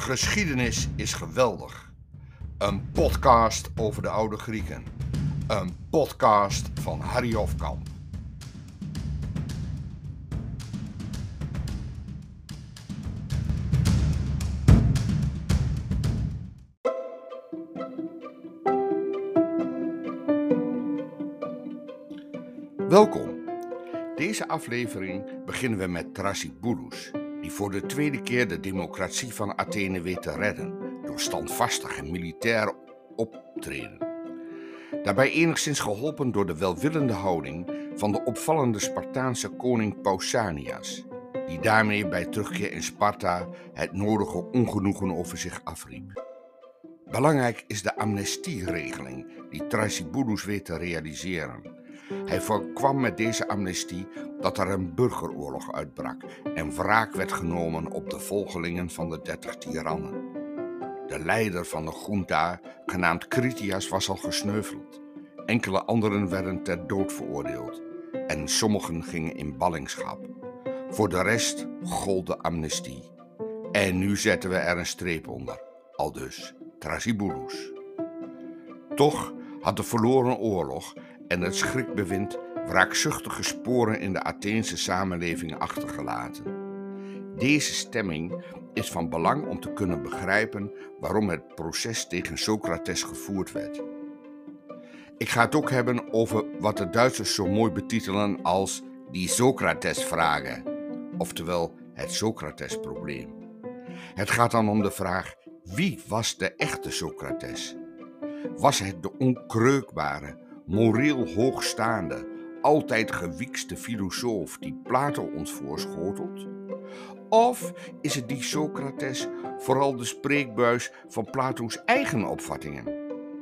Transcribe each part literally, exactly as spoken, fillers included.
Geschiedenis is geweldig. Een podcast over de oude Grieken. Een podcast van Harry Hofkamp. Welkom. Deze aflevering beginnen we met Thrasybulos, die voor de tweede keer de democratie van Athene weet te redden door standvastig en militair optreden. Daarbij enigszins geholpen door de welwillende houding van de opvallende Spartaanse koning Pausanias, die daarmee bij terugkeer in Sparta het nodige ongenoegen over zich afriep. Belangrijk is de amnestieregeling die Thrasybulos weet te realiseren. Hij voorkwam met deze amnestie dat er een burgeroorlog uitbrak en wraak werd genomen op de volgelingen van de dertig tirannen. De leider van de junta, genaamd Critias, was al gesneuveld. Enkele anderen werden ter dood veroordeeld en sommigen gingen in ballingschap. Voor de rest gold de amnestie. En nu zetten we er een streep onder, aldus Thrasybulos. Toch had de verloren oorlog en het schrikbewind wraakzuchtige sporen in de Atheense samenleving achtergelaten. Deze stemming is van belang om te kunnen begrijpen waarom het proces tegen Socrates gevoerd werd. Ik ga het ook hebben over wat de Duitsers zo mooi betitelen als die Socrates-vragen, oftewel het Socrates-probleem. Het gaat dan om de vraag: wie was de echte Socrates? Was het de onkreukbare, moreel hoogstaande, altijd gewiekste filosoof die Plato ons voorschotelt? Of is het die Socrates vooral de spreekbuis van Plato's eigen opvattingen?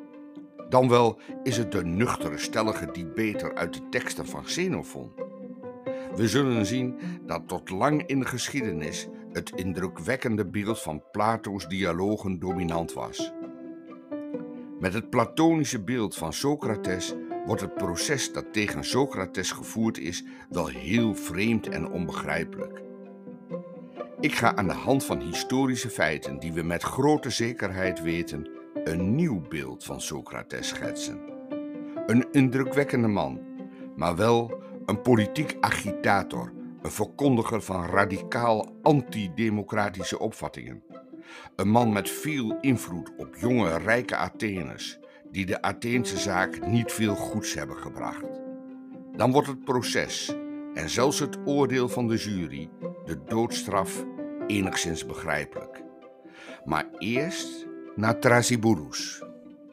Dan wel is het de nuchtere, stellige debater uit de teksten van Xenophon. We zullen zien dat tot lang in de geschiedenis het indrukwekkende beeld van Plato's dialogen dominant was. Met het platonische beeld van Socrates wordt het proces dat tegen Socrates gevoerd is wel heel vreemd en onbegrijpelijk. Ik ga aan de hand van historische feiten die we met grote zekerheid weten een nieuw beeld van Socrates schetsen. Een indrukwekkende man, maar wel een politiek agitator, een verkondiger van radicaal antidemocratische opvattingen. Een man met veel invloed op jonge, rijke Atheners, die de Atheense zaak niet veel goeds hebben gebracht. Dan wordt het proces, en zelfs het oordeel van de jury, de doodstraf, enigszins begrijpelijk. Maar eerst naar Thrasybulos.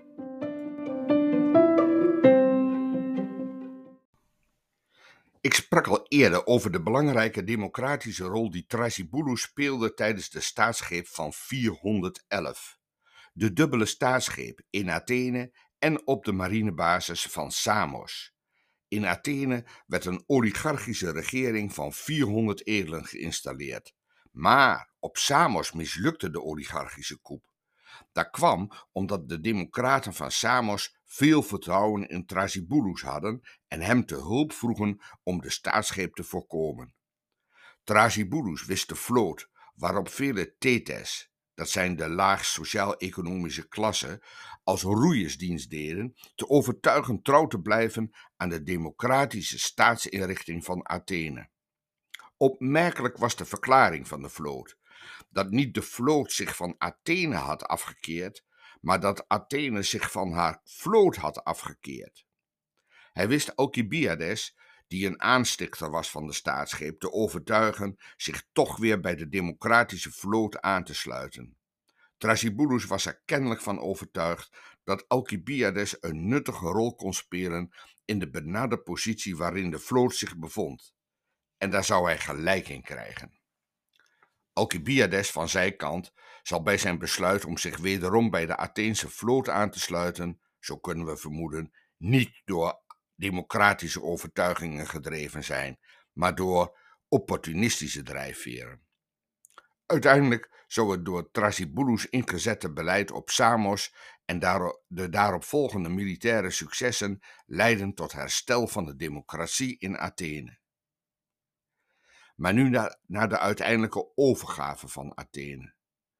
Ik sprak al eerder over de belangrijke democratische rol die Thrasybulos speelde tijdens de staatsgreep van vierhonderdelf. De dubbele staatsgreep in Athene en op de marinebasis van Samos. In Athene werd een oligarchische regering van vierhonderd edelen geïnstalleerd. Maar op Samos mislukte de oligarchische coup. Dat kwam omdat de democraten van Samos veel vertrouwen in Thrasybulos hadden en hem te hulp vroegen om de staatsgreep te voorkomen. Thrasybulos wist de vloot, waarop vele thetes, dat zijn de laag sociaal-economische klassen, als roeiersdienst deden, te overtuigen trouw te blijven aan de democratische staatsinrichting van Athene. Opmerkelijk was de verklaring van de vloot, dat niet de vloot zich van Athene had afgekeerd, maar dat Athene zich van haar vloot had afgekeerd. Hij wist Alcibiades, die een aanstichter was van de staatsgreep, te overtuigen zich toch weer bij de democratische vloot aan te sluiten. Thrasybulos was er kennelijk van overtuigd dat Alcibiades een nuttige rol kon spelen in de benarde positie waarin de vloot zich bevond. En daar zou hij gelijk in krijgen. Alcibiades van zijn kant zal bij zijn besluit om zich wederom bij de Atheense vloot aan te sluiten, zo kunnen we vermoeden, niet door democratische overtuigingen gedreven zijn, maar door opportunistische drijfveren. Uiteindelijk zou het door Thrasybulos ingezette beleid op Samos en de daaropvolgende militaire successen leiden tot herstel van de democratie in Athene. Maar nu naar, naar de uiteindelijke overgave van Athene.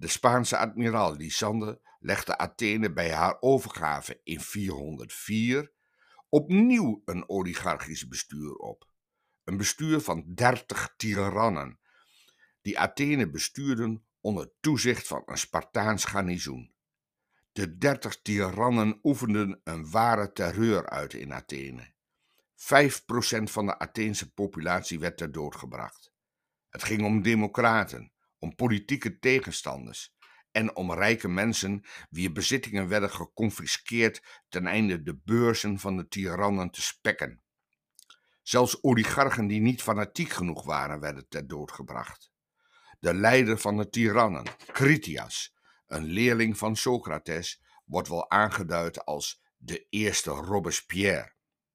De Spaanse admiraal Lisande legde Athene bij haar overgave in vierhonderdvier opnieuw een oligarchisch bestuur op. Een bestuur van dertig tirannen, die Athene bestuurden onder toezicht van een Spartaans garnizoen. De dertig tirannen oefenden een ware terreur uit in Athene. Vijf procent van de Atheense populatie werd ter dood gebracht. Het ging om democraten, om politieke tegenstanders en om rijke mensen wier bezittingen werden geconfiskeerd ten einde de beurzen van de tirannen te spekken. Zelfs oligarchen die niet fanatiek genoeg waren, werden ter dood gebracht. De leider van de tirannen, Critias, een leerling van Socrates, wordt wel aangeduid als de eerste Robespierre.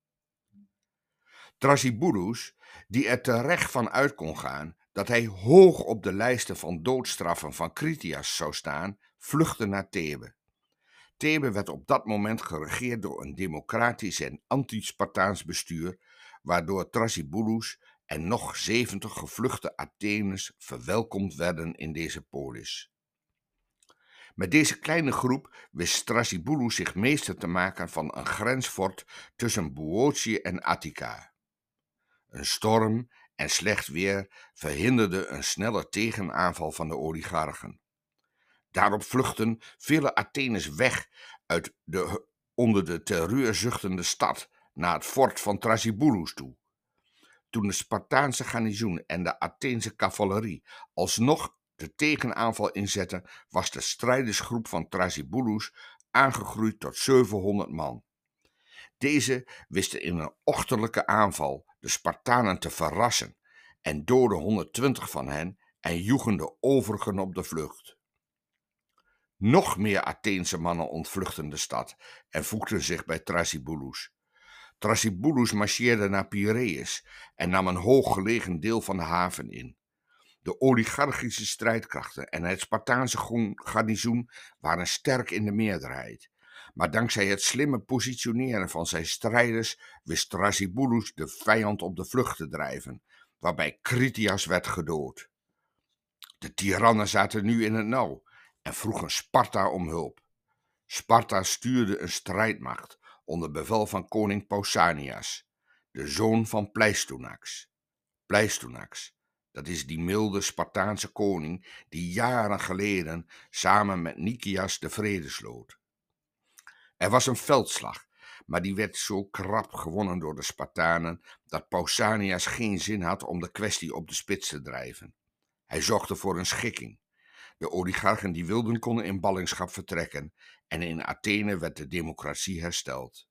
Thrasybulos, die er terecht van uit kon gaan dat hij hoog op de lijsten van doodstraffen van Critias zou staan, vluchtte naar Thebe. Thebe werd op dat moment geregeerd door een democratisch en anti-Spartaans bestuur, waardoor Thrasybulos en nog zeventig gevluchte Atheners verwelkomd werden in deze polis. Met deze kleine groep wist Thrasybulos zich meester te maken van een grensfort tussen Boeotië en Attica. Een storm en slecht weer verhinderden een snelle tegenaanval van de oligarchen. Daarop vluchtten vele Atheners weg uit de onder de terreur zuchtende stad naar het fort van Thrasybulos toe. Toen de Spartaanse garnizoen en de Atheense cavalerie alsnog de tegenaanval inzetten, was de strijdersgroep van Thrasybulos aangegroeid tot zevenhonderd man. Deze wisten in een ochtendelijke aanval de Spartanen te verrassen en doodden honderdtwintig van hen en joegen de overigen op de vlucht. Nog meer Atheense mannen ontvluchtten de stad en voegden zich bij Thrasybulos. Thrasybulos marcheerde naar Piraeus en nam een hooggelegen deel van de haven in. De oligarchische strijdkrachten en het Spartaanse garnizoen waren sterk in de meerderheid. Maar dankzij het slimme positioneren van zijn strijders wist Thrasybulos de vijand op de vlucht te drijven, waarbij Critias werd gedood. De tirannen zaten nu in het nauw en vroegen Sparta om hulp. Sparta stuurde een strijdmacht onder bevel van koning Pausanias, de zoon van Pleistoanax. Pleistoanax, dat is die milde Spartaanse koning die jaren geleden samen met Nicias de vrede sloot. Er was een veldslag, maar die werd zo krap gewonnen door de Spartanen dat Pausanias geen zin had om de kwestie op de spits te drijven. Hij zorgde voor een schikking. De oligarchen die wilden konden in ballingschap vertrekken en in Athene werd de democratie hersteld.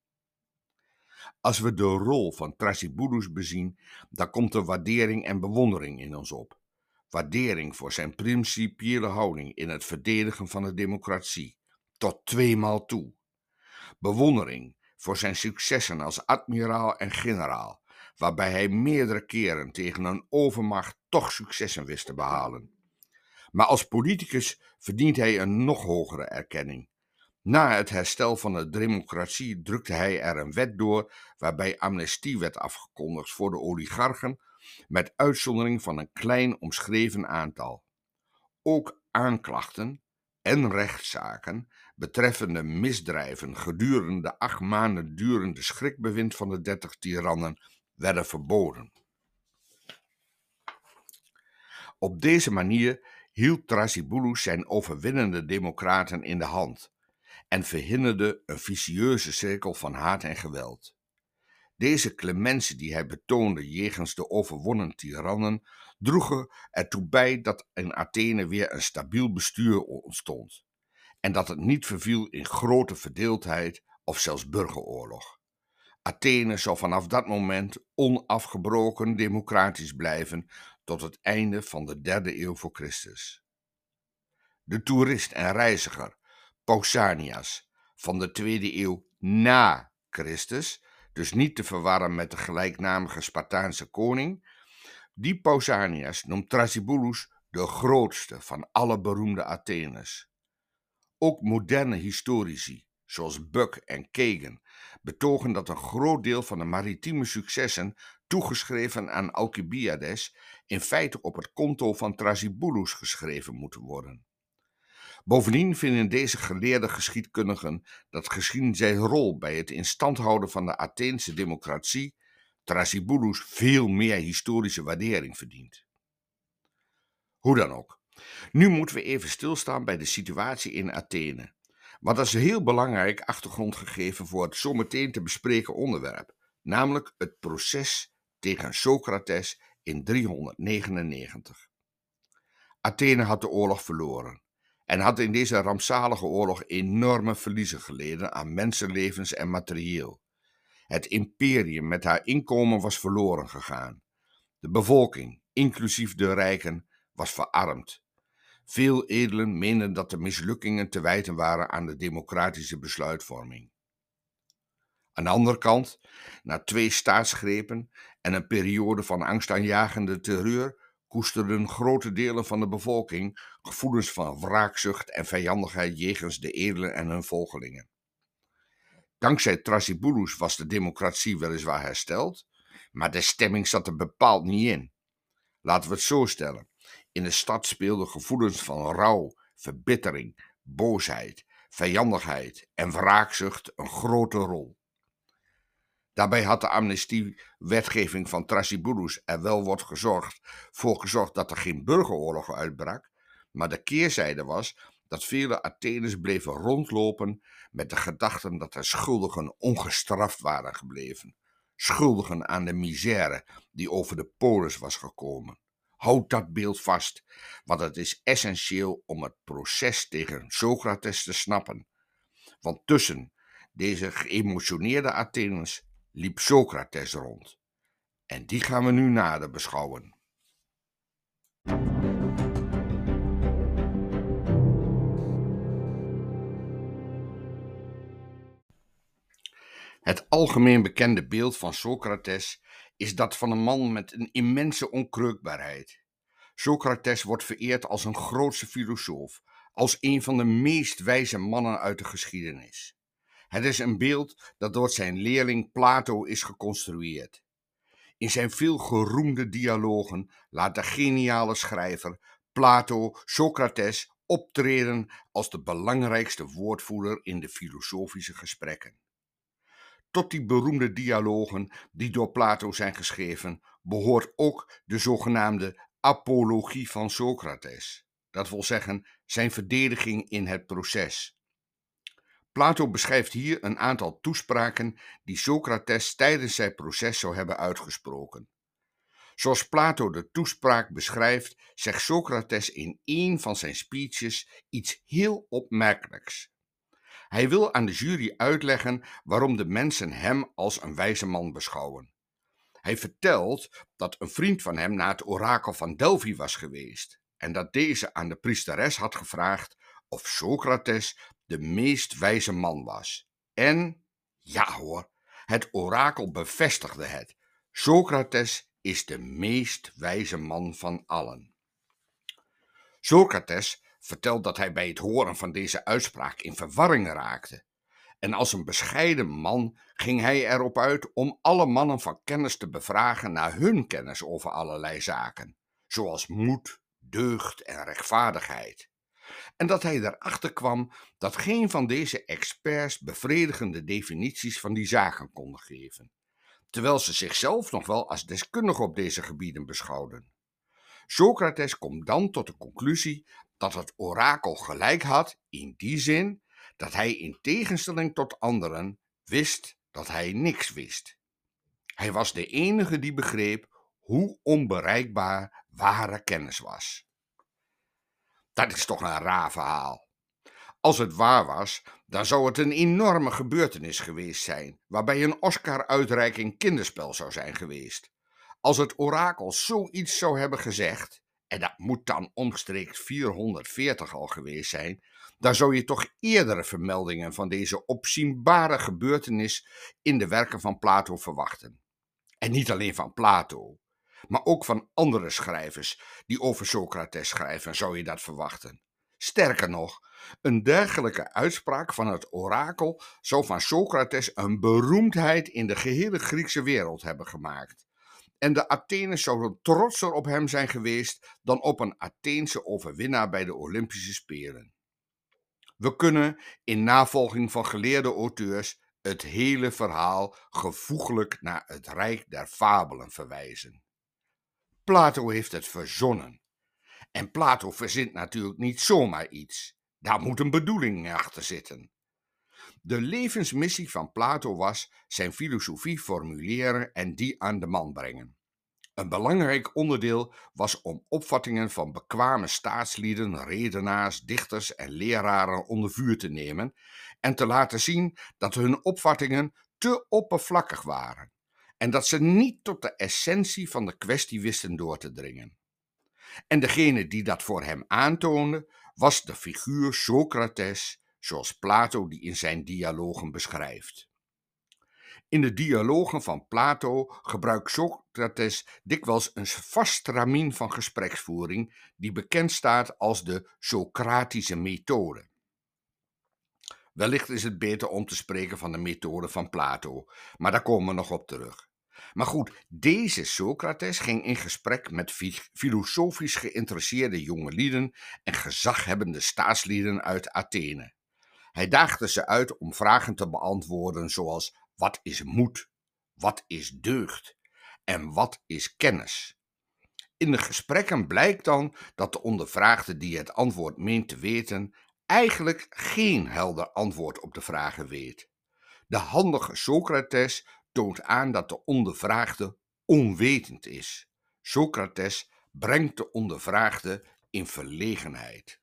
Als we de rol van Thrasybulos bezien, dan komt er waardering en bewondering in ons op. Waardering voor zijn principiële houding in het verdedigen van de democratie, tot tweemaal toe. Bewondering voor zijn successen als admiraal en generaal, waarbij hij meerdere keren tegen een overmacht toch successen wist te behalen. Maar als politicus verdient hij een nog hogere erkenning. Na het herstel van de democratie drukte hij er een wet door waarbij amnestie werd afgekondigd voor de oligarchen, met uitzondering van een klein omschreven aantal. Ook aanklachten en rechtszaken betreffende misdrijven gedurende de acht maanden durende schrikbewind van de dertig tirannen werden verboden. Op deze manier hield Thrasybulos zijn overwinnende democraten in de hand en verhinderde een vicieuze cirkel van haat en geweld. Deze clementie die hij betoonde jegens de overwonnen tirannen droegen ertoe bij dat in Athene weer een stabiel bestuur ontstond en dat het niet verviel in grote verdeeldheid of zelfs burgeroorlog. Athene zou vanaf dat moment onafgebroken democratisch blijven tot het einde van de derde eeuw voor Christus. De toerist en reiziger Pausanias van de tweede eeuw na Christus, dus niet te verwarren met de gelijknamige Spartaanse koning, die Pausanias noemt Thrasybulos de grootste van alle beroemde Atheners. Ook moderne historici, zoals Buck en Kagan, betogen dat een groot deel van de maritieme successen toegeschreven aan Alcibiades in feite op het konto van Thrasybulos geschreven moeten worden. Bovendien vinden deze geleerde geschiedkundigen dat gezien zijn rol bij het instand houden van de Atheense democratie, Thrasybulus veel meer historische waardering verdient. Hoe dan ook. Nu moeten we even stilstaan bij de situatie in Athene. Want dat is een heel belangrijk achtergrondgegeven voor het zometeen te bespreken onderwerp, namelijk het proces tegen Socrates in driehonderdnegenennegentig. Athene had de oorlog verloren en had in deze rampzalige oorlog enorme verliezen geleden aan mensenlevens en materieel. Het imperium met haar inkomen was verloren gegaan. De bevolking, inclusief de rijken, was verarmd. Veel edelen meenden dat de mislukkingen te wijten waren aan de democratische besluitvorming. Aan de andere kant, na twee staatsgrepen en een periode van angstaanjagende terreur, koesterden grote delen van de bevolking gevoelens van wraakzucht en vijandigheid jegens de edelen en hun volgelingen. Dankzij Thrasybulus was de democratie weliswaar hersteld, maar de stemming zat er bepaald niet in. Laten we het zo stellen. In de stad speelden gevoelens van rouw, verbittering, boosheid, vijandigheid en wraakzucht een grote rol. Daarbij had de amnestiewetgeving van Thrasybulus er wel wordt gezorgd, voor gezorgd dat er geen burgeroorlog uitbrak, maar de keerzijde was dat vele Atheners bleven rondlopen met de gedachten dat de schuldigen ongestraft waren gebleven. Schuldigen aan de misère die over de polis was gekomen. Houd dat beeld vast, want het is essentieel om het proces tegen Socrates te snappen. Want tussen deze geëmotioneerde Atheners liep Socrates rond. En die gaan we nu nader beschouwen. Het algemeen bekende beeld van Socrates is dat van een man met een immense onkreukbaarheid. Socrates wordt vereerd als een grootse filosoof, als een van de meest wijze mannen uit de geschiedenis. Het is een beeld dat door zijn leerling Plato is geconstrueerd. In zijn veel geroemde dialogen laat de geniale schrijver Plato Socrates optreden als de belangrijkste woordvoerder in de filosofische gesprekken. Tot die beroemde dialogen die door Plato zijn geschreven, behoort ook de zogenaamde apologie van Socrates. Dat wil zeggen zijn verdediging in het proces. Plato beschrijft hier een aantal toespraken die Socrates tijdens zijn proces zou hebben uitgesproken. Zoals Plato de toespraak beschrijft, zegt Socrates in één van zijn speeches iets heel opmerkelijks. Hij wil aan de jury uitleggen waarom de mensen hem als een wijze man beschouwen. Hij vertelt dat een vriend van hem naar het orakel van Delphi was geweest en dat deze aan de priesteres had gevraagd of Socrates de meest wijze man was. En, ja hoor, het orakel bevestigde het. Socrates is de meest wijze man van allen. Socrates vertelt dat hij bij het horen van deze uitspraak in verwarring raakte. En als een bescheiden man ging hij erop uit om alle mannen van kennis te bevragen naar hun kennis over allerlei zaken, zoals moed, deugd en rechtvaardigheid. En dat hij erachter kwam dat geen van deze experts bevredigende definities van die zaken konden geven, terwijl ze zichzelf nog wel als deskundige op deze gebieden beschouwden. Socrates komt dan tot de conclusie dat het orakel gelijk had in die zin dat hij in tegenstelling tot anderen wist dat hij niks wist. Hij was de enige die begreep hoe onbereikbaar ware kennis was. Dat is toch een raar verhaal. Als het waar was, dan zou het een enorme gebeurtenis geweest zijn, waarbij een Oscar-uitreiking kinderspel zou zijn geweest. Als het orakel zoiets zou hebben gezegd, en dat moet dan omstreeks vierhonderdveertig al geweest zijn, dan zou je toch eerdere vermeldingen van deze opzienbare gebeurtenis in de werken van Plato verwachten. En niet alleen van Plato, maar ook van andere schrijvers die over Socrates schrijven, zou je dat verwachten. Sterker nog, een dergelijke uitspraak van het orakel zou van Socrates een beroemdheid in de gehele Griekse wereld hebben gemaakt. En de Atheners zouden trotser op hem zijn geweest dan op een Atheense overwinnaar bij de Olympische Spelen. We kunnen in navolging van geleerde auteurs het hele verhaal gevoeglijk naar het rijk der fabelen verwijzen. Plato heeft het verzonnen. En Plato verzint natuurlijk niet zomaar iets. Daar moet een bedoeling achter zitten. De levensmissie van Plato was zijn filosofie formuleren en die aan de man brengen. Een belangrijk onderdeel was om opvattingen van bekwame staatslieden, redenaars, dichters en leraren onder vuur te nemen en te laten zien dat hun opvattingen te oppervlakkig waren en dat ze niet tot de essentie van de kwestie wisten door te dringen. En degene die dat voor hem aantoonde was de figuur Socrates, zoals Plato die in zijn dialogen beschrijft. In de dialogen van Plato gebruikt Socrates dikwijls een vast stramien van gespreksvoering die bekend staat als de Socratische methode. Wellicht is het beter om te spreken van de methode van Plato, maar daar komen we nog op terug. Maar goed, deze Socrates ging in gesprek met filosofisch geïnteresseerde jongelieden en gezaghebbende staatslieden uit Athene. Hij daagde ze uit om vragen te beantwoorden zoals: wat is moed? Wat is deugd? En wat is kennis? In de gesprekken blijkt dan dat de ondervraagde die het antwoord meent te weten eigenlijk geen helder antwoord op de vragen weet. De handige Socrates toont aan dat de ondervraagde onwetend is. Socrates brengt de ondervraagde in verlegenheid.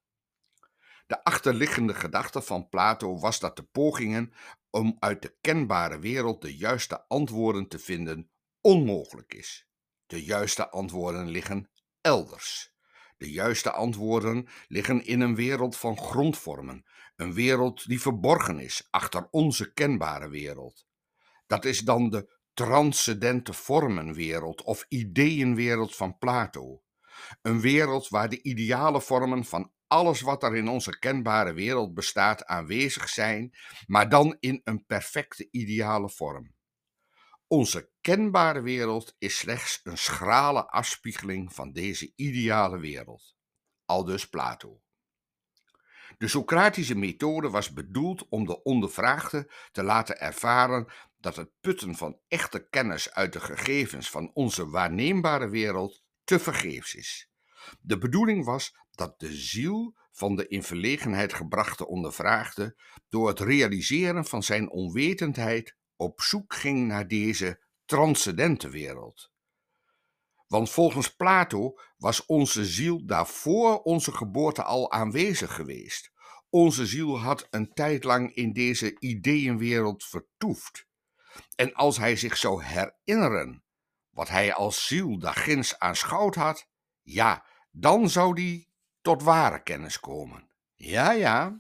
De achterliggende gedachte van Plato was dat de pogingen om uit de kenbare wereld de juiste antwoorden te vinden onmogelijk is. De juiste antwoorden liggen elders. De juiste antwoorden liggen in een wereld van grondvormen, een wereld die verborgen is achter onze kenbare wereld. Dat is dan de transcendente vormenwereld of ideeënwereld van Plato. Een wereld waar de ideale vormen van alles wat er in onze kenbare wereld bestaat aanwezig zijn, maar dan in een perfecte ideale vorm. Onze kenbare wereld is slechts een schrale afspiegeling van deze ideale wereld. Aldus Plato. De Socratische methode was bedoeld om de ondervraagde te laten ervaren dat het putten van echte kennis uit de gegevens van onze waarneembare wereld tevergeefs is. De bedoeling was dat de ziel van de in verlegenheid gebrachte ondervraagde door het realiseren van zijn onwetendheid op zoek ging naar deze transcendente wereld. Want volgens Plato was onze ziel daarvoor onze geboorte al aanwezig geweest. Onze ziel had een tijd lang in deze ideeënwereld vertoefd. En als hij zich zou herinneren wat hij als ziel daarginds aanschouwd had, ja, dan zou die tot ware kennis komen. Ja, ja.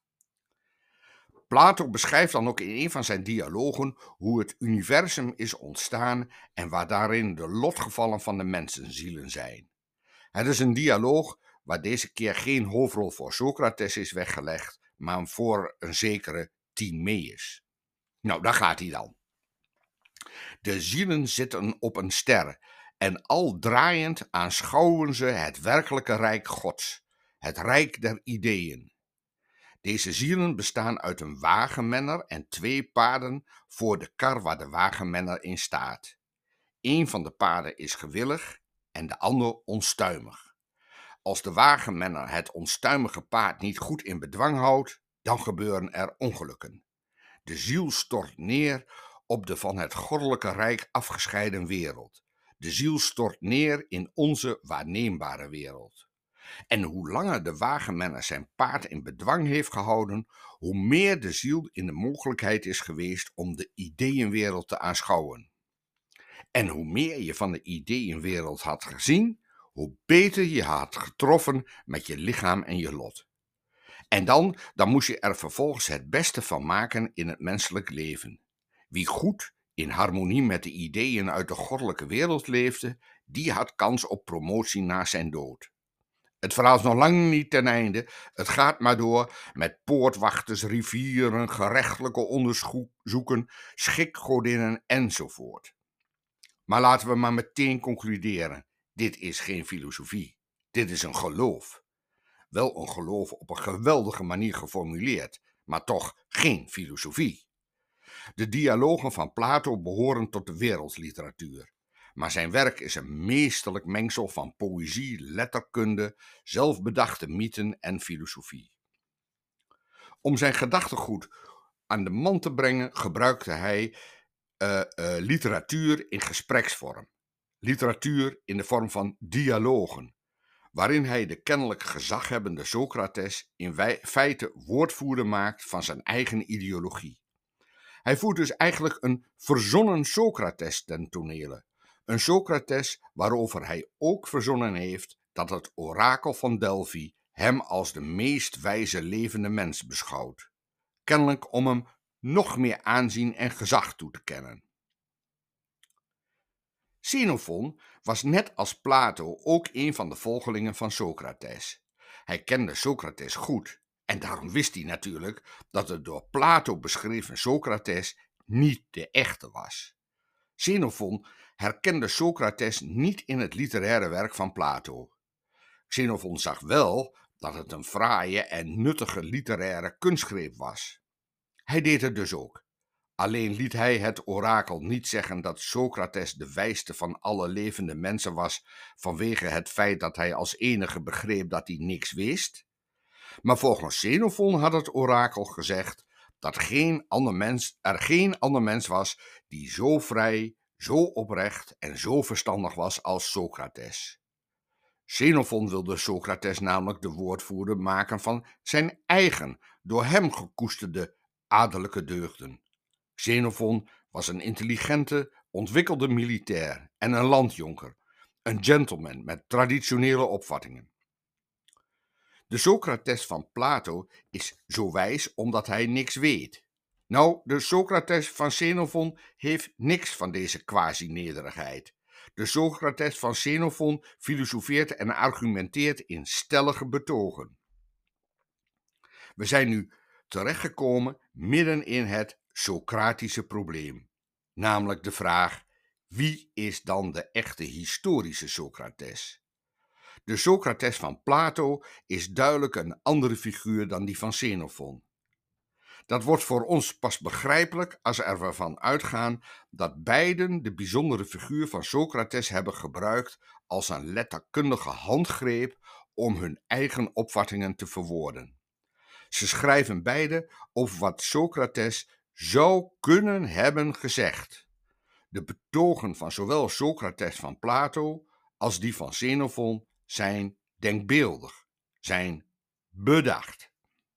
Plato beschrijft dan ook in een van zijn dialogen hoe het universum is ontstaan en waar daarin de lotgevallen van de mensenzielen zijn. Het is een dialoog waar deze keer geen hoofdrol voor Socrates is weggelegd, maar voor een zekere Timaeus. Nou, daar gaat hij dan. De zielen zitten op een ster en al draaiend aanschouwen ze het werkelijke rijk Gods, het rijk der ideeën. Deze zielen bestaan uit een wagenmenner en twee paarden voor de kar waar de wagenmenner in staat. Eén van de paarden is gewillig en de ander onstuimig. Als de wagenmenner het onstuimige paard niet goed in bedwang houdt, dan gebeuren er ongelukken. De ziel stort neer op de van het goddelijke rijk afgescheiden wereld. De ziel stort neer in onze waarneembare wereld. En hoe langer de wagenmenner zijn paard in bedwang heeft gehouden, hoe meer de ziel in de mogelijkheid is geweest om de ideeënwereld te aanschouwen. En hoe meer je van de ideeënwereld had gezien, hoe beter je had getroffen met je lichaam en je lot. En dan, dan moest je er vervolgens het beste van maken in het menselijk leven. Wie goed in harmonie met de ideeën uit de goddelijke wereld leefde, die had kans op promotie na zijn dood. Het verhaal is nog lang niet ten einde. Het gaat maar door met poortwachters, rivieren, gerechtelijke onderzoeken, schikgodinnen enzovoort. Maar laten we maar meteen concluderen. Dit is geen filosofie. Dit is een geloof. Wel een geloof op een geweldige manier geformuleerd, maar toch geen filosofie. De dialogen van Plato behoren tot de wereldliteratuur. Maar zijn werk is een meesterlijk mengsel van poëzie, letterkunde, zelfbedachte mythen en filosofie. Om zijn gedachtegoed aan de man te brengen gebruikte hij uh, uh, literatuur in gespreksvorm. Literatuur in de vorm van dialogen, waarin hij de kennelijk gezaghebbende Socrates in feite woordvoerder maakt van zijn eigen ideologie. Hij voert dus eigenlijk een verzonnen Socrates ten tonele. Een Socrates waarover hij ook verzonnen heeft dat het orakel van Delphi hem als de meest wijze levende mens beschouwt. Kennelijk om hem nog meer aanzien en gezag toe te kennen. Xenophon was net als Plato ook een van de volgelingen van Socrates. Hij kende Socrates goed en daarom wist hij natuurlijk dat de door Plato beschreven Socrates niet de echte was. Xenophon herkende Socrates niet in het literaire werk van Plato. Xenophon zag wel dat het een fraaie en nuttige literaire kunstgreep was. Hij deed het dus ook. Alleen liet hij het orakel niet zeggen dat Socrates de wijste van alle levende mensen was vanwege het feit dat hij als enige begreep dat hij niks wist. Maar volgens Xenophon had het orakel gezegd dat geen ander mens, er geen ander mens was die zo vrij, zo oprecht en zo verstandig was als Socrates. Xenophon wilde Socrates namelijk de woordvoerder maken van zijn eigen, door hem gekoesterde adellijke deugden. Xenophon was een intelligente, ontwikkelde militair en een landjonker, een gentleman met traditionele opvattingen. De Socrates van Plato is zo wijs omdat hij niks weet. Nou, de Socrates van Xenophon heeft niks van deze quasi-nederigheid. De Socrates van Xenophon filosofeert en argumenteert in stellige betogen. We zijn nu terechtgekomen midden in het Socratische probleem, namelijk de vraag: wie is dan de echte historische Socrates? De Socrates van Plato is duidelijk een andere figuur dan die van Xenophon. Dat wordt voor ons pas begrijpelijk als we ervan uitgaan dat beiden de bijzondere figuur van Socrates hebben gebruikt als een letterkundige handgreep om hun eigen opvattingen te verwoorden. Ze schrijven beide over wat Socrates zou kunnen hebben gezegd. De betogen van zowel Socrates van Plato als die van Xenophon zijn denkbeeldig, zijn bedacht.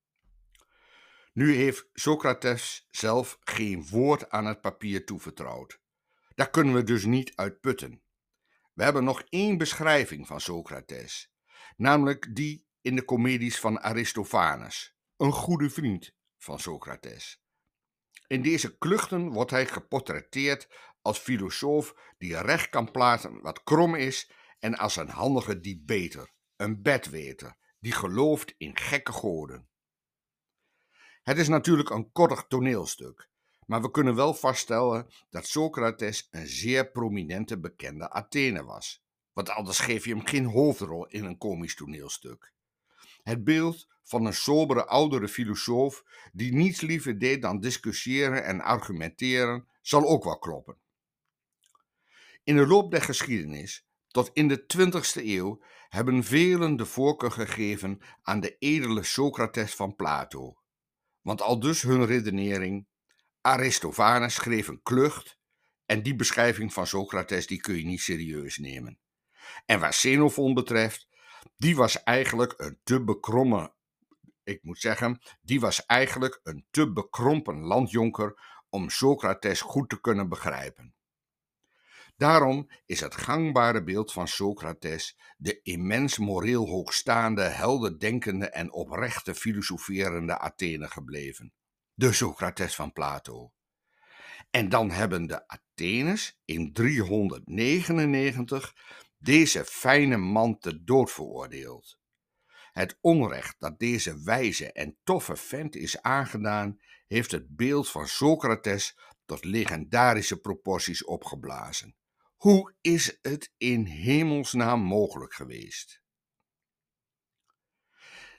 Nu heeft Socrates zelf geen woord aan het papier toevertrouwd. Daar kunnen we dus niet uit putten. We hebben nog één beschrijving van Socrates, namelijk die in de comedies van Aristophanes, een goede vriend van Socrates. In deze kluchten wordt hij geportretteerd als filosoof die recht kan plaatsen wat krom is en als een handige debater, een bedweter, die gelooft in gekke goden. Het is natuurlijk een kortig toneelstuk, maar we kunnen wel vaststellen dat Socrates een zeer prominente bekende Athener was, want anders geef je hem geen hoofdrol in een komisch toneelstuk. Het beeld van een sobere oudere filosoof die niets liever deed dan discussiëren en argumenteren zal ook wel kloppen. In de loop der geschiedenis, tot in de twintigste eeuw, hebben velen de voorkeur gegeven aan de edele Socrates van Plato. Want aldus hun redenering: Aristophanes schreef een klucht en die beschrijving van Socrates die kun je niet serieus nemen. En waar Xenophon betreft, die was eigenlijk een te bekrommen, ik moet zeggen, die was eigenlijk een te bekrompen landjonker om Socrates goed te kunnen begrijpen. Daarom is het gangbare beeld van Socrates de immens moreel hoogstaande, helderdenkende en oprechte filosoferende Athene gebleven. De Socrates van Plato. En dan hebben de Atheners in driehonderdnegenennegentig deze fijne man ter dood veroordeeld. Het onrecht dat deze wijze en toffe vent is aangedaan, heeft het beeld van Socrates tot legendarische proporties opgeblazen. Hoe is het in hemelsnaam mogelijk geweest?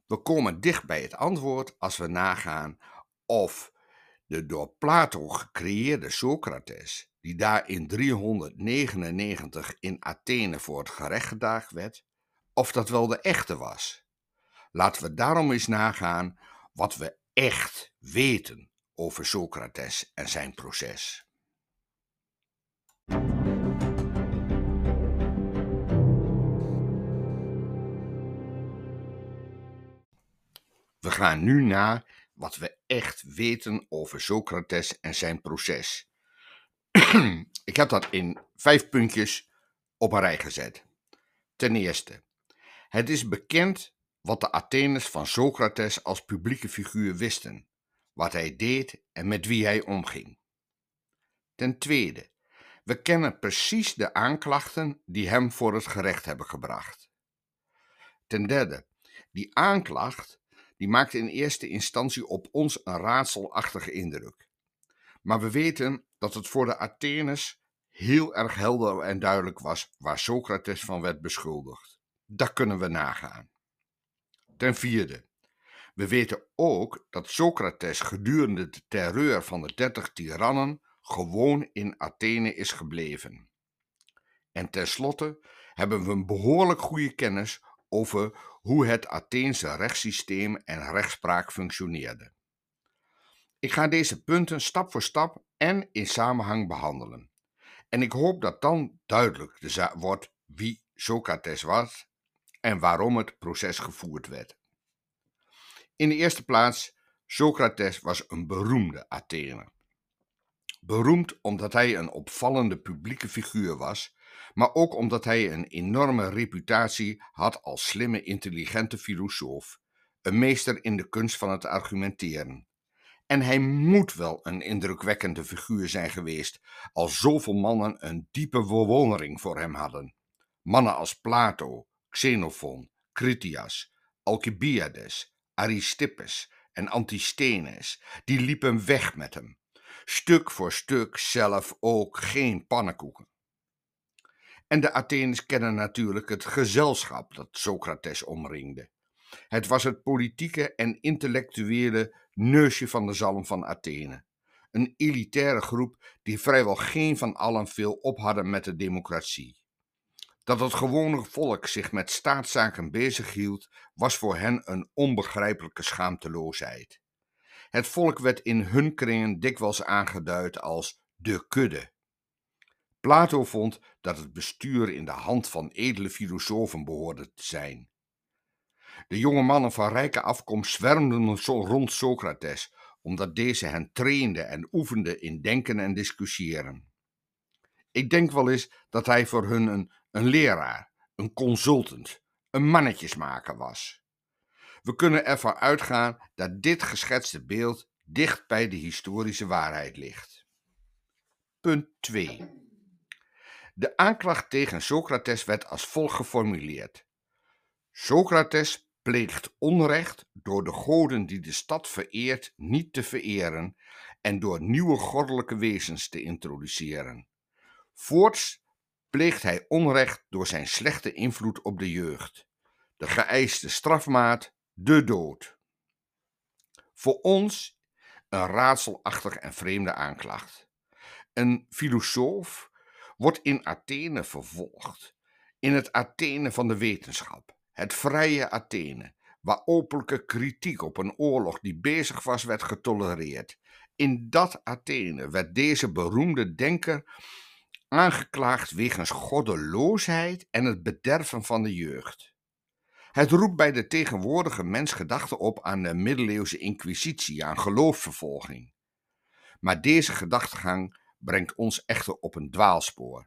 We komen dicht bij het antwoord als we nagaan of de door Plato gecreëerde Socrates, die daar in driehonderdnegenennegentig in Athene voor het gerecht gedaagd werd, of dat wel de echte was. Laten we daarom eens nagaan wat we echt weten over Socrates en zijn proces. We gaan nu na wat we echt weten over Socrates en zijn proces. Ik heb dat in vijf puntjes op een rij gezet. Ten eerste, het is bekend wat de Atheners van Socrates als publieke figuur wisten, wat hij deed en met wie hij omging. Ten tweede, we kennen precies de aanklachten die hem voor het gerecht hebben gebracht. Ten derde, die aanklacht die maakt in eerste instantie op ons een raadselachtige indruk. Maar we weten dat het voor de Atheners heel erg helder en duidelijk was waar Socrates van werd beschuldigd. Dat kunnen we nagaan. Ten vierde, we weten ook dat Socrates gedurende de terreur van de dertig tirannen gewoon in Athene is gebleven. En tenslotte hebben we een behoorlijk goede kennis over hoe het Atheense rechtssysteem en rechtspraak functioneerde. Ik ga deze punten stap voor stap en in samenhang behandelen. En ik hoop dat dan duidelijk wordt wie Socrates was en waarom het proces gevoerd werd. In de eerste plaats, Socrates was een beroemde Athener. Beroemd omdat hij een opvallende publieke figuur was, maar ook omdat hij een enorme reputatie had als slimme, intelligente filosoof, een meester in de kunst van het argumenteren. En hij moet wel een indrukwekkende figuur zijn geweest, als zoveel mannen een diepe bewondering voor hem hadden. Mannen als Plato, Xenophon, Critias, Alcibiades, Aristippus en Antisthenes, die liepen weg met hem. Stuk voor stuk zelf ook geen pannenkoeken. En de Atheners kennen natuurlijk het gezelschap dat Socrates omringde. Het was het politieke en intellectuele neusje van de zalm van Athene. Een elitaire groep die vrijwel geen van allen veel op hadden met de democratie. Dat het gewone volk zich met staatszaken bezighield, was voor hen een onbegrijpelijke schaamteloosheid. Het volk werd in hun kringen dikwijls aangeduid als de kudde. Plato vond dat het bestuur in de hand van edele filosofen behoorde te zijn. De jonge mannen van rijke afkomst zwermden rond Socrates, omdat deze hen trainde en oefende in denken en discussiëren. Ik denk wel eens dat hij voor hun een, een leraar, een consultant, een mannetjesmaker was. We kunnen ervan uitgaan dat dit geschetste beeld dicht bij de historische waarheid ligt. Punt twee. De aanklacht tegen Socrates werd als volgt geformuleerd. Socrates pleegt onrecht door de goden die de stad vereert niet te vereren en door nieuwe goddelijke wezens te introduceren. Voorts pleegt hij onrecht door zijn slechte invloed op de jeugd. De geëiste strafmaat, de dood. Voor ons een raadselachtig en vreemde aanklacht. Een filosoof wordt in Athene vervolgd, in het Athene van de wetenschap, het vrije Athene, waar openlijke kritiek op een oorlog die bezig was werd getolereerd. In dat Athene werd deze beroemde denker aangeklaagd wegens goddeloosheid en het bederven van de jeugd. Het roept bij de tegenwoordige mens gedachten op aan de middeleeuwse inquisitie, aan geloofsvervolging. Maar deze gedachtegang brengt ons echter op een dwaalspoor.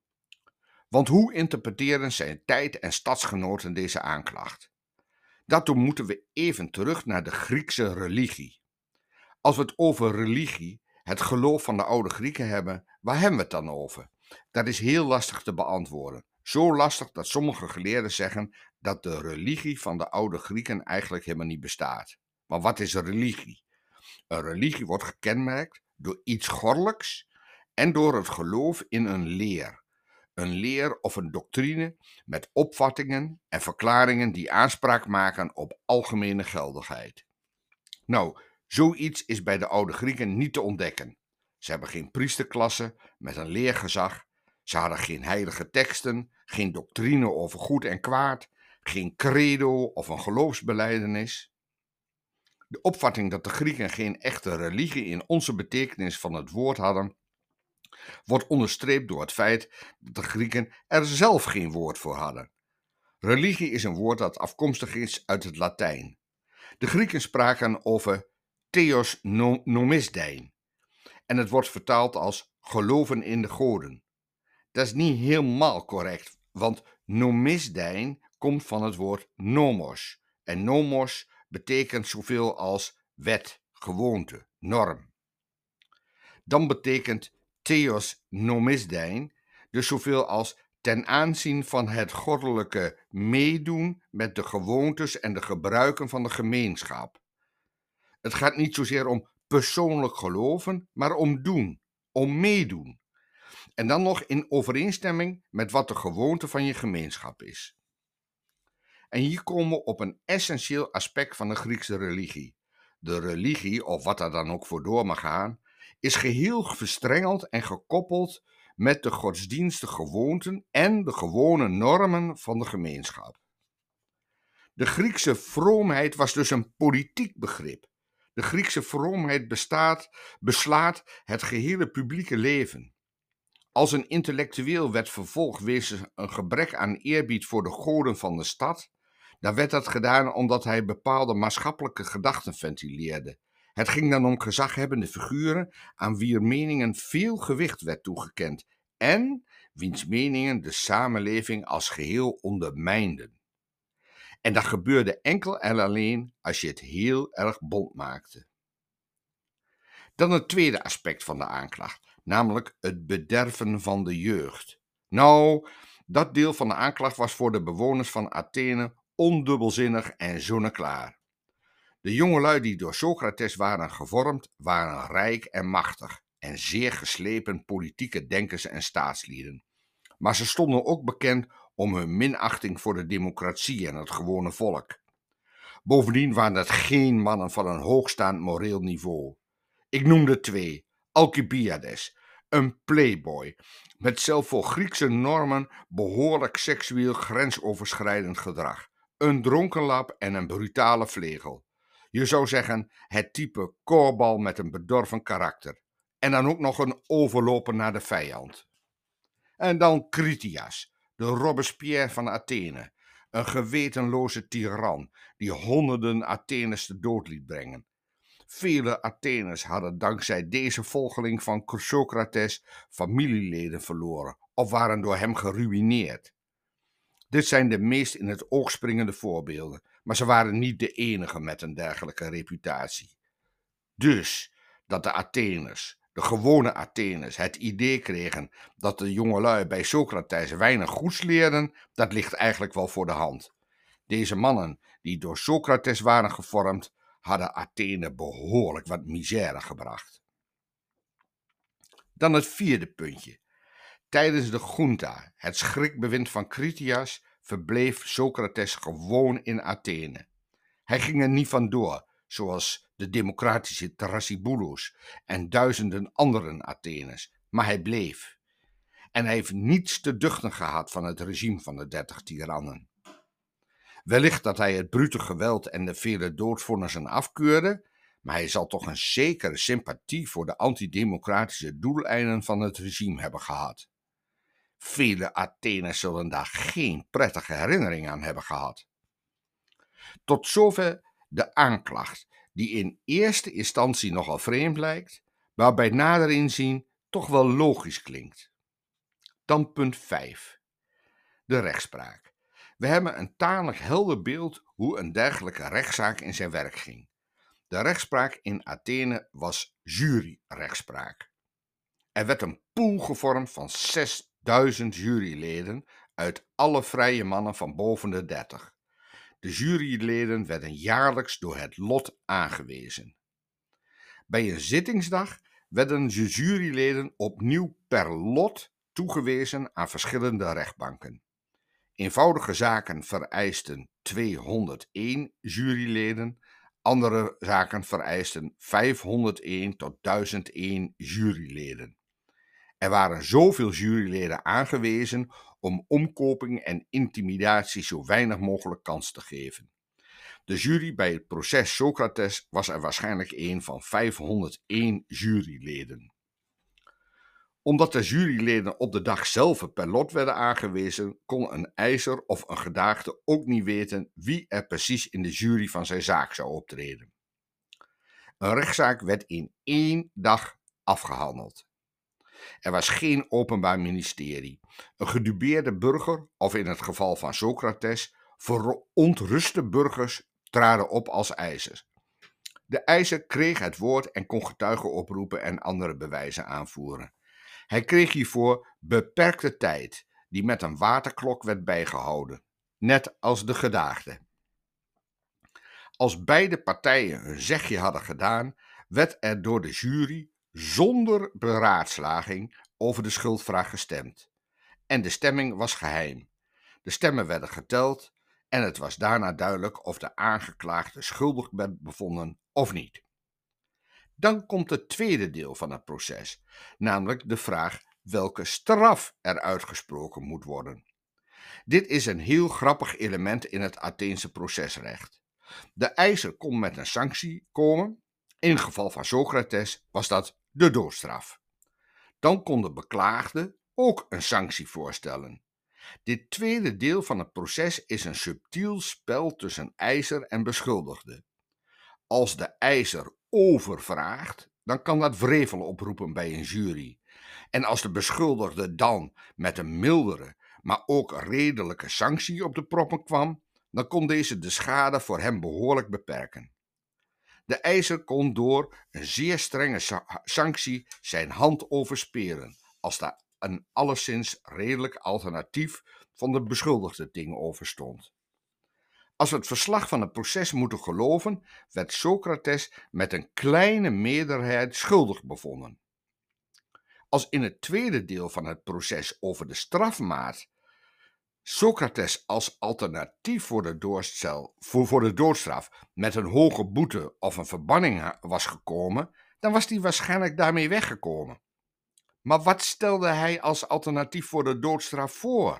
Want hoe interpreteren zijn tijd- en stadsgenoten deze aanklacht? Daartoe moeten we even terug naar de Griekse religie. Als we het over religie, het geloof van de oude Grieken hebben, waar hebben we het dan over? Dat is heel lastig te beantwoorden. Zo lastig dat sommige geleerden zeggen dat de religie van de oude Grieken eigenlijk helemaal niet bestaat. Maar wat is een religie? Een religie wordt gekenmerkt door iets goddelijks en door het geloof in een leer. een leer of een doctrine met opvattingen en verklaringen die aanspraak maken op algemene geldigheid. Nou, zoiets is bij de oude Grieken niet te ontdekken. Ze hebben geen priesterklasse met een leergezag, ze hadden geen heilige teksten, geen doctrine over goed en kwaad, geen credo of een geloofsbelijdenis. De opvatting dat de Grieken geen echte religie in onze betekenis van het woord hadden, wordt onderstreept door het feit dat de Grieken er zelf geen woord voor hadden. Religie is een woord dat afkomstig is uit het Latijn. De Grieken spraken over theos nomisdein en het wordt vertaald als geloven in de goden. Dat is niet helemaal correct, want nomisdein komt van het woord nomos en nomos betekent zoveel als wet, gewoonte, norm. Dan betekent theos nomisdein dus zoveel als ten aanzien van het goddelijke meedoen met de gewoontes en de gebruiken van de gemeenschap. Het gaat niet zozeer om persoonlijk geloven, maar om doen, om meedoen. En dan nog in overeenstemming met wat de gewoonte van je gemeenschap is. En hier komen we op een essentieel aspect van de Griekse religie. De religie, of wat er dan ook voor door mag gaan, is geheel verstrengeld en gekoppeld met de godsdienstige gewoonten en de gewone normen van de gemeenschap. De Griekse vroomheid was dus een politiek begrip. De Griekse vroomheid bestaat, beslaat het gehele publieke leven. Als een intellectueel werd vervolgd wegens een gebrek aan eerbied voor de goden van de stad, dan werd dat gedaan omdat hij bepaalde maatschappelijke gedachten ventileerde. Het ging dan om gezaghebbende figuren aan wier meningen veel gewicht werd toegekend en wiens meningen de samenleving als geheel ondermijnden. En dat gebeurde enkel en alleen als je het heel erg bont maakte. Dan het tweede aspect van de aanklacht, namelijk het bederven van de jeugd. Nou, dat deel van de aanklacht was voor de bewoners van Athene ondubbelzinnig en zonneklaar. De jongelui die door Socrates waren gevormd, waren rijk en machtig en zeer geslepen politieke denkers en staatslieden. Maar ze stonden ook bekend om hun minachting voor de democratie en het gewone volk. Bovendien waren het geen mannen van een hoogstaand moreel niveau. Ik noem er twee. Alcibiades, een playboy, met zelfs voor Griekse normen behoorlijk seksueel grensoverschrijdend gedrag. Een dronkenlap en een brutale vlegel. Je zou zeggen het type koorbal met een bedorven karakter. En dan ook nog een overloper naar de vijand. En dan Critias, de Robespierre van Athene. Een gewetenloze tiran die honderden Atheners de dood liet brengen. Vele Atheners hadden dankzij deze volgeling van Socrates familieleden verloren of waren door hem geruïneerd. Dit zijn de meest in het oog springende voorbeelden, maar ze waren niet de enige met een dergelijke reputatie. Dus dat de Atheners, de gewone Atheners, het idee kregen dat de jongelui bij Socrates weinig goeds leerden, dat ligt eigenlijk wel voor de hand. Deze mannen, die door Socrates waren gevormd, hadden Athene behoorlijk wat misère gebracht. Dan het vierde puntje. Tijdens de junta, het schrikbewind van Critias, verbleef Socrates gewoon in Athene. Hij ging er niet vandoor, zoals de democratische Thrasybulos en duizenden anderen Atheners, maar hij bleef. En hij heeft niets te duchten gehad van het regime van de dertig tirannen. Wellicht dat hij het brute geweld en de vele doodvonnissen afkeurde, maar hij zal toch een zekere sympathie voor de antidemocratische doeleinden van het regime hebben gehad. Vele Atheners zullen daar geen prettige herinnering aan hebben gehad. Tot zover de aanklacht, die in eerste instantie nogal vreemd lijkt, maar bij nader inzien toch wel logisch klinkt. Dan punt vijf. De rechtspraak. We hebben een tamelijk helder beeld hoe een dergelijke rechtszaak in zijn werk ging. De rechtspraak in Athene was juryrechtspraak. Er werd een pool gevormd van zesduizend juryleden uit alle vrije mannen van boven de dertig. De juryleden werden jaarlijks door het lot aangewezen. Bij een zittingsdag werden de juryleden opnieuw per lot toegewezen aan verschillende rechtbanken. Eenvoudige zaken vereisten tweehonderdéén juryleden, andere zaken vereisten vijfhonderdéén tot duizendéén juryleden. Er waren zoveel juryleden aangewezen om omkoping en intimidatie zo weinig mogelijk kans te geven. De jury bij het proces Socrates was er waarschijnlijk een van vijfhonderdéén juryleden. Omdat de juryleden op de dag zelf per lot werden aangewezen, kon een eisser of een gedaagde ook niet weten wie er precies in de jury van zijn zaak zou optreden. Een rechtszaak werd in één dag afgehandeld. Er was geen openbaar ministerie. Een gedupeerde burger, of in het geval van Socrates, verontruste burgers traden op als eisers. De eisser kreeg het woord en kon getuigen oproepen en andere bewijzen aanvoeren. Hij kreeg hiervoor beperkte tijd, die met een waterklok werd bijgehouden, net als de gedaagde. Als beide partijen hun zegje hadden gedaan, werd er door de jury zonder beraadslaging over de schuldvraag gestemd. En de stemming was geheim. De stemmen werden geteld en het was daarna duidelijk of de aangeklaagde schuldig werd bevonden of niet. Dan komt het tweede deel van het proces, namelijk de vraag welke straf er uitgesproken moet worden. Dit is een heel grappig element in het Atheense procesrecht. De eisser kon met een sanctie komen. In het geval van Socrates was dat de doodstraf. Dan kon de beklaagde ook een sanctie voorstellen. Dit tweede deel van het proces is een subtiel spel tussen eisser en beschuldigde. Als de eisser overvraagt, dan kan dat wrevel oproepen bij een jury. En als de beschuldigde dan met een mildere, maar ook redelijke sanctie op de proppen kwam, dan kon deze de schade voor hem behoorlijk beperken. De eisser kon door een zeer strenge sa- sanctie zijn hand overspelen, als daar een alleszins redelijk alternatief van de beschuldigde tegenover stond. Als we het verslag van het proces moeten geloven, werd Socrates met een kleine meerderheid schuldig bevonden. Als in het tweede deel van het proces over de strafmaat Socrates als alternatief voor de, doorstel, voor, voor de doodstraf met een hoge boete of een verbanning was gekomen, dan was hij waarschijnlijk daarmee weggekomen. Maar wat stelde hij als alternatief voor de doodstraf voor?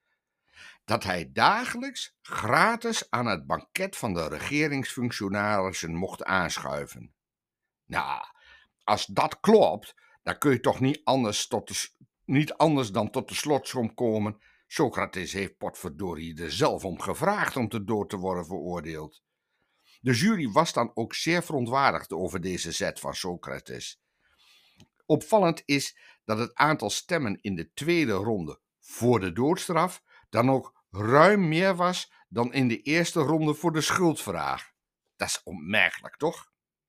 Dat hij dagelijks gratis aan het banket van de regeringsfunctionarissen mocht aanschuiven. Nou, als dat klopt, dan kun je toch niet anders, tot de, niet anders dan tot de slotsom komen. Socrates heeft potverdorie er zelf om gevraagd om te dood te worden veroordeeld. De jury was dan ook zeer verontwaardigd over deze zet van Socrates. Opvallend is dat het aantal stemmen in de tweede ronde voor de doodstraf dan ook ruim meer was dan in de eerste ronde voor de schuldvraag. Dat is opmerkelijk, toch?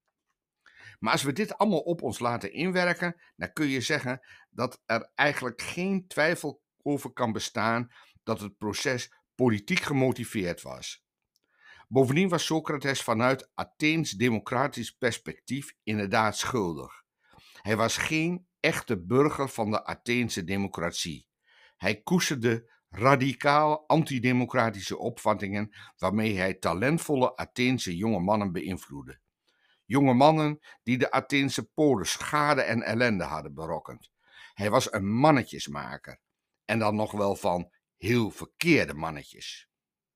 Maar als we dit allemaal op ons laten inwerken, dan kun je zeggen dat er eigenlijk geen twijfel over kan bestaan dat het proces politiek gemotiveerd was. Bovendien was Socrates vanuit Atheens democratisch perspectief inderdaad schuldig. Hij was geen echte burger van de Atheense democratie. Hij koesterde radicaal antidemocratische opvattingen waarmee hij talentvolle Atheense jonge mannen beïnvloedde. Jonge mannen die de Atheense polis schade en ellende hadden berokkend. Hij was een mannetjesmaker. En dan nog wel van heel verkeerde mannetjes.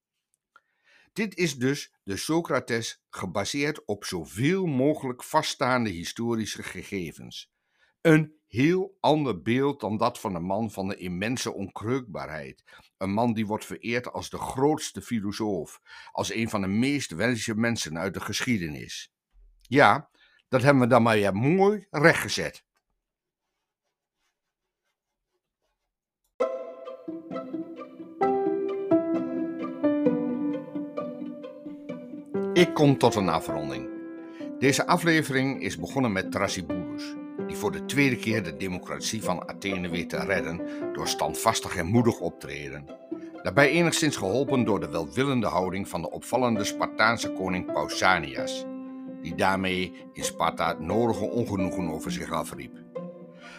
Dit is dus de Socrates gebaseerd op zoveel mogelijk vaststaande historische gegevens. Een heel ander beeld dan dat van een man van de immense onkreukbaarheid. Een man die wordt vereerd als de grootste filosoof, als een van de meest wijze mensen uit de geschiedenis. Ja, dat hebben we dan maar weer mooi rechtgezet. Ik kom tot een afronding. Deze aflevering is begonnen met Thrasybulus, die voor de tweede keer de democratie van Athene weet te redden door standvastig en moedig optreden. Daarbij enigszins geholpen door de welwillende houding van de opvallende Spartaanse koning Pausanias, die daarmee in Sparta het nodige ongenoegen over zich afriep.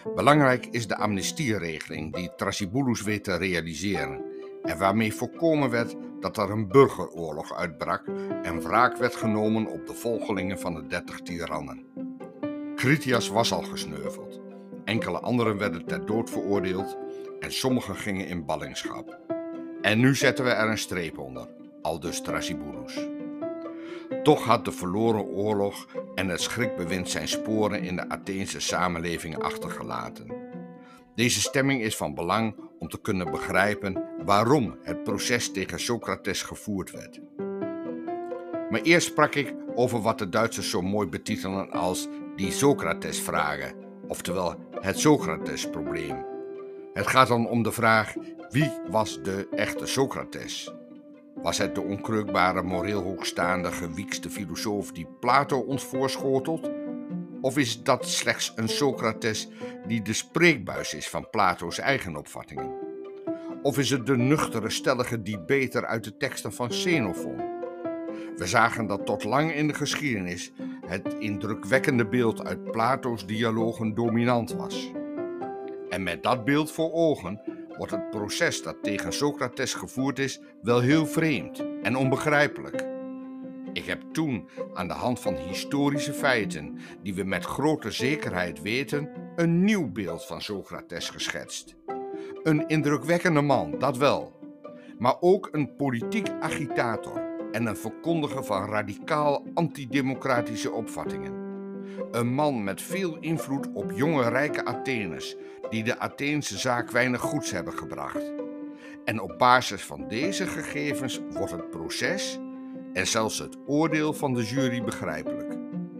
Belangrijk is de amnestieregeling die Thrasyboulous weet te realiseren en waarmee voorkomen werd dat er een burgeroorlog uitbrak en wraak werd genomen op de volgelingen van de dertig tirannen. Critias was al gesneuveld, enkele anderen werden ter dood veroordeeld en sommigen gingen in ballingschap. En nu zetten we er een streep onder, aldus Thrasyboulous. Toch had de verloren oorlog en het schrikbewind zijn sporen in de Atheense samenleving achtergelaten. Deze stemming is van belang om te kunnen begrijpen waarom het proces tegen Socrates gevoerd werd. Maar eerst sprak ik over wat de Duitsers zo mooi betitelen als die Socrates-vragen, oftewel het Socrates-probleem. Het gaat dan om de vraag: wie was de echte Socrates? Was het de onkreukbare, moreel hoogstaande, gewiekste filosoof die Plato ons voorschotelt? Of is dat slechts een Socrates die de spreekbuis is van Plato's eigen opvattingen? Of is het de nuchtere, stellige debater uit de teksten van Xenophon? We zagen dat tot lang in de geschiedenis het indrukwekkende beeld uit Plato's dialogen dominant was. En met dat beeld voor ogen wordt het proces dat tegen Socrates gevoerd is wel heel vreemd en onbegrijpelijk. Ik heb toen aan de hand van historische feiten, die we met grote zekerheid weten, een nieuw beeld van Socrates geschetst. Een indrukwekkende man, dat wel, maar ook een politiek agitator en een verkondiger van radicaal antidemocratische opvattingen. Een man met veel invloed op jonge rijke Atheners, die de Atheense zaak weinig goeds hebben gebracht. En op basis van deze gegevens wordt het proces en zelfs het oordeel van de jury begrijpelijk.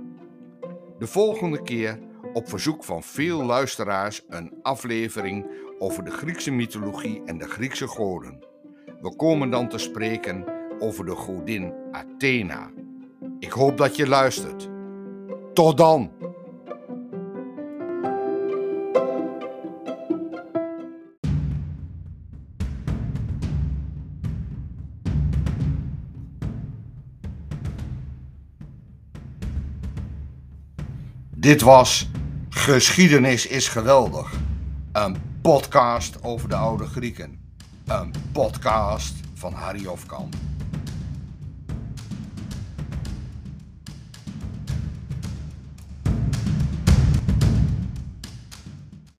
De volgende keer, op verzoek van veel luisteraars, een aflevering over de Griekse mythologie en de Griekse goden. We komen dan te spreken over de godin Athena. Ik hoop dat je luistert. Tot dan! Dit was Geschiedenis is geweldig. Een podcast over de oude Grieken. Een podcast van Harry Hofkamp.